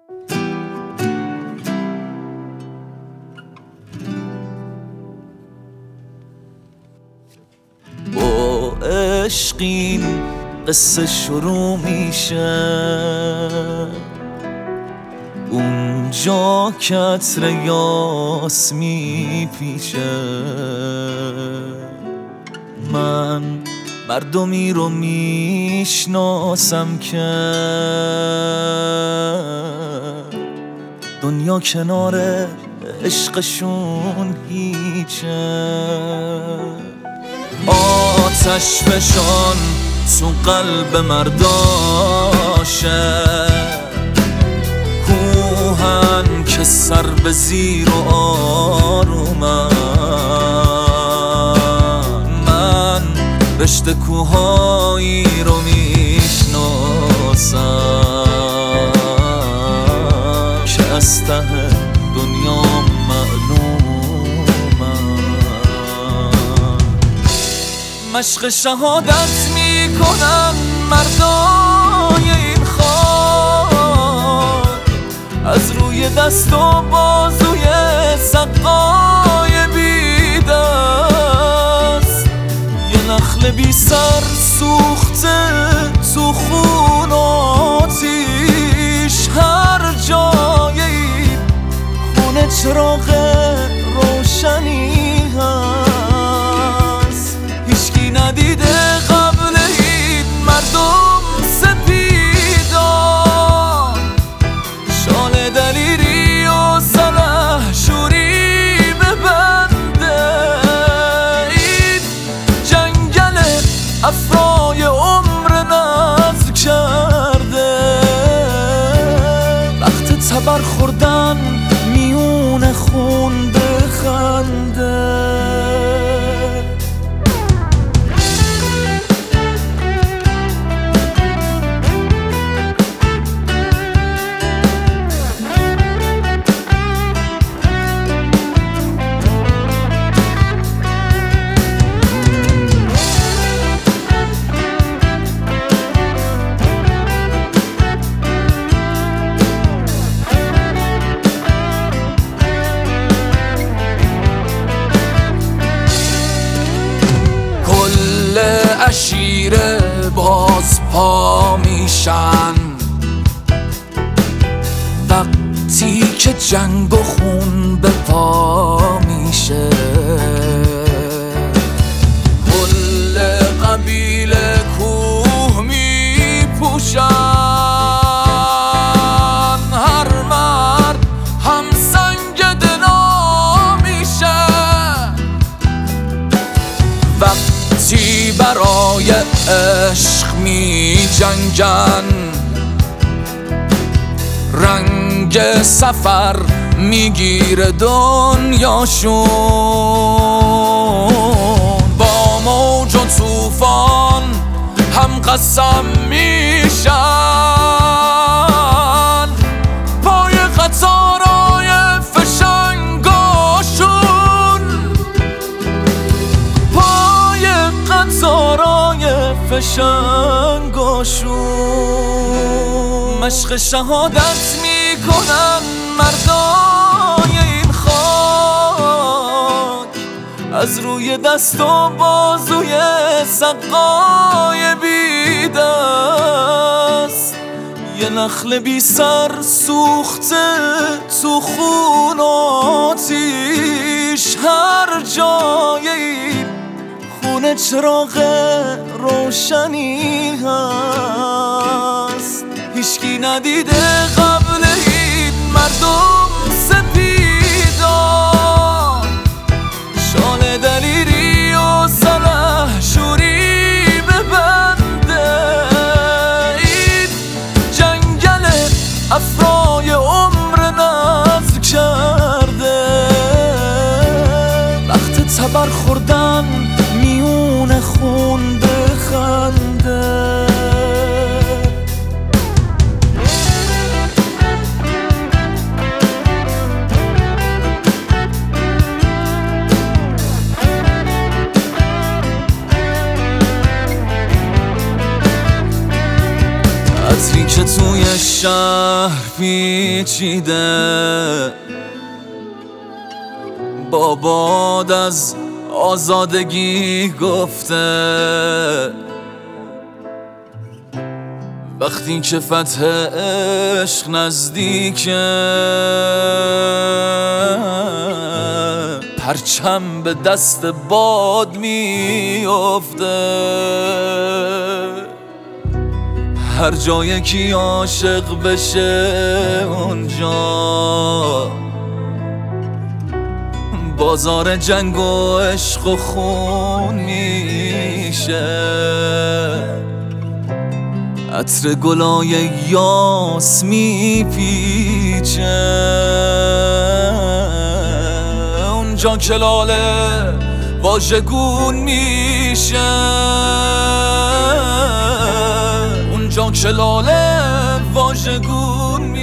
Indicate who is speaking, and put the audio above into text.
Speaker 1: با عشقین قصه شروع میشه، اونجا که عطر یاس میپیچه. من مردمی رو میشناسم که دنیا کنار عشقشون هیچه. آتش فشان تو قلب مرداشه، کوهن که سر به زیر و آرومن. من رشته کوهایی رو میشناسم که از ته دنیا مشق شهادت میکنن مردای این خاک، از روی دست و بازوی سقای بیدست. یه نخل بی سر سوخته تو خون و آتیش، هر جای این خونه چراغ روشنی هست. هیچکی ندیده قبل این مردم سپیدان، شال دلیری و سلحشوری ببنده. این جنگل افرای عمر نذر کرده، وقت تبر خوردن میون خون بخنده. عشیره باز پا میشن وقتی که جنگ و خون به پا میشه. کل قبیله کوه میپوشن، هر مرد هم سنگ دنا میشه. وقتی برای عشق می جنگن، رنگ سفر میگیره دنیاشون. با موج و طوفان هم قسم میشن، پای قطارای فشنگاشون، پای قطارای فشنگاشون. مشق شهادت میکنن مردای این خاک، از روی دست و بازوی سقای بیدست. یه نخل بی سر سوخته تو خون و آتیش، هر جای این خونه چراغ روشنی هست. هیچکی ندیده قبل این مردم سپیدان، شال دلیری و سلحشوری ببنده. این جنگل افرای عمر نذر کرده، وقت تبر خوردن میون خون بخنده. عطری که توی شهر پیچیده با باد از آزادگی گفته وقتی که فتح عشق نزدیکه پرچم به دست باد میافته هر جایی که عاشق بشه اونجا بازار جنگ و عشق و خون میشه عطر گلای یاس میپیچه اونجا که لاله واژگون میشه اونجا که لاله واژگون میشه